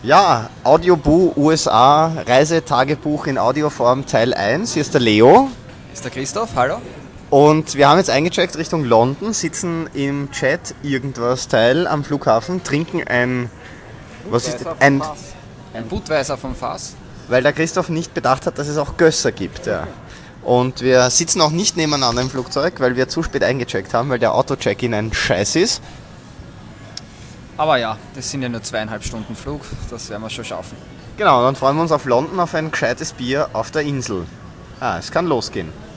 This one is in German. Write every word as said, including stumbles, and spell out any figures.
Ja, Audioboo U S A, Reisetagebuch in Audioform Teil eins. Hier ist der Leo. Ist der Christoph, hallo. Und wir haben jetzt eingecheckt Richtung London, sitzen im Chat irgendwas Teil am Flughafen, trinken ein... Was ist das? Ein, ein Budweiser vom Fass. Weil der Christoph nicht bedacht hat, dass es auch Gösser gibt. Ja. Und wir sitzen auch nicht nebeneinander im Flugzeug, weil wir zu spät eingecheckt haben, weil der Auto-Check-In ein Scheiß ist. Aber ja, das sind ja nur zweieinhalb Stunden Flug, das werden wir schon schaffen. Genau, dann freuen wir uns auf London auf ein gescheites Bier auf der Insel. Ah, es kann losgehen.